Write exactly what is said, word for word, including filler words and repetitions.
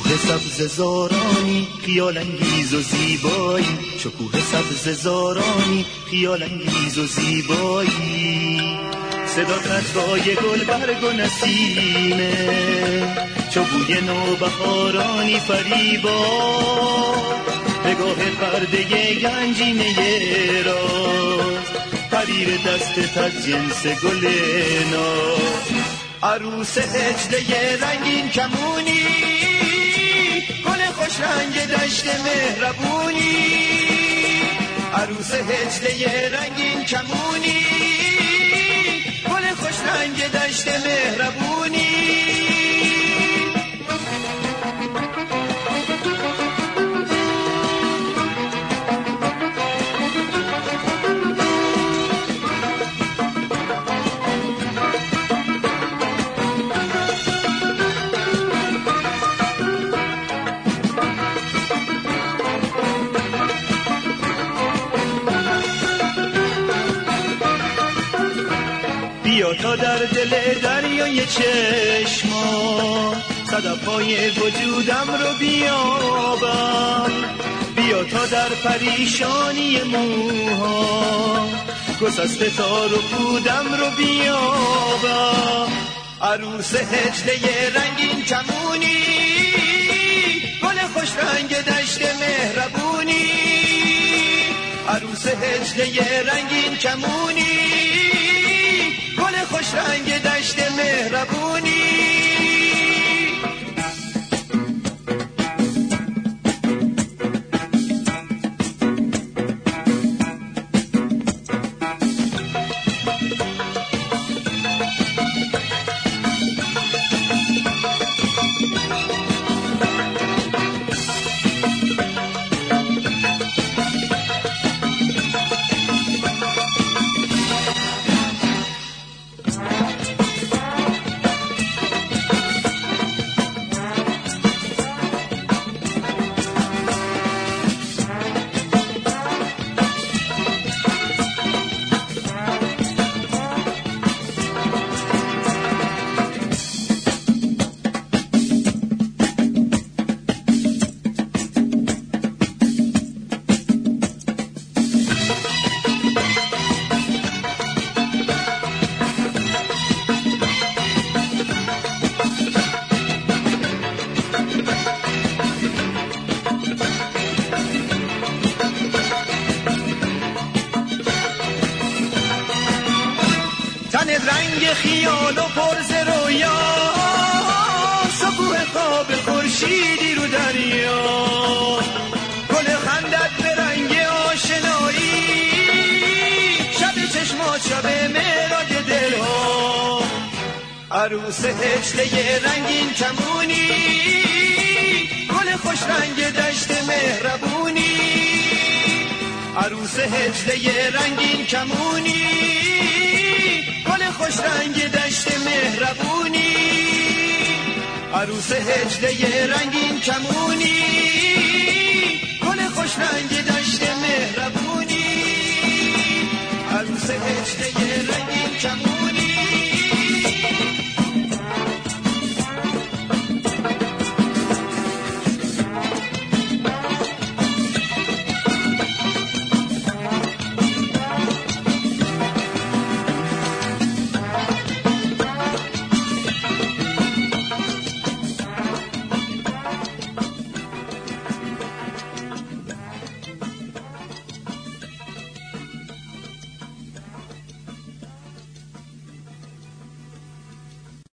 شکوه سبز زارانی خیال انگیز و زیبایی، شکوه سبز زارانی خیال انگیز و زیبایی. صدا ترسای گل برگ و نسیمه، چو بوی نوبهارانی فریبا. نگاه پرده گنجینه راز، حریر دستت از جنس گل ناز. عروس هجله رنگین کمونی، گل خوش رنگ دشت مهربونی. عروس هجله رنگین کمونی، گل خوش رنگ دشت مهربونی. بیا تا در دل دریای چشما صدفهای وجودم رو بیابم. بیا تا در پریشانی موها گسسته تار و پودم رو بیابم. عروس هجله رنگین کمونی، گل خوش رنگ دشت مهربونی. عروس هجله رنگین کمونی، گل خوش رنگ دشت مهربونی. رنگ خیال و پرز رویا، سکوه خواب خورشیدی رو دریا. گل خندت به رنگ آشنایی، شب چشمات شب معراج دلها. عروس هجله رنگین کمونی، گل خوش رنگ دشت مهربونی. عروس هجله رنگین کمونی، گل خوش رنگ دشت مهربونی. عروس هجله رنگین کمونی، گل خوش رنگ دشت